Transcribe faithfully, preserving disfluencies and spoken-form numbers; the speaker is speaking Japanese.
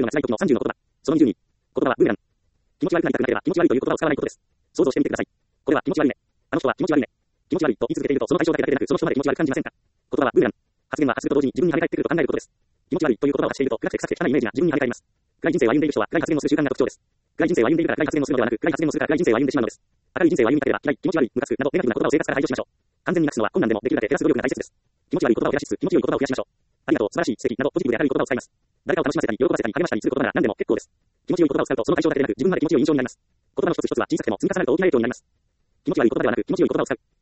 るのが辛い時のさんじゅうの言葉。そのにじゅうに。言葉はブーメラン。気持ち悪くなりたくなければ気持ち悪いという言葉を使わないことです。想像してみてください。これは気持ち悪いね。あの人は気持ち悪いね。気持ち悪いと言い続けているとその対象だけだけでなくその人まで気持ち悪く感じませんか。言葉はブーメラン。発言は発すると同時に自分に跳ね返ってくると考えることです。気持ち悪いという言葉を発していると暗くて臭くて汚いイメージが自分に跳ね返ります。暗い人生を歩んでいる人は暗い発言をする習慣が特徴です。暗い人生を歩んでいるから暗い発言をするのではなく暗い発言をするから暗い人生を歩んでしまうのです。明るい人生を歩みたければ嫌い、気持ち悪い、ムカつくなどネガティブな言葉を生活から排除しましょう。完全になくすのは困難でもできるだけ減らす努力が大切です。気持ち悪い言葉を減らしつつ気持ち良い言葉を増やしましょう。ありがとう、素晴らしい、素敵などポジティブで明るい言葉を使います。誰かを楽しませたり喜ばせたり励ましたりすることなら何でも結構です。気持ち良い言葉を使うとその対象だけでなく自分まで気持ち良い印象になります。言葉の一つ一つは小さくても積み重なると大きな影響になります。気持ち悪い言葉ではなく気持ち良い言葉を使う。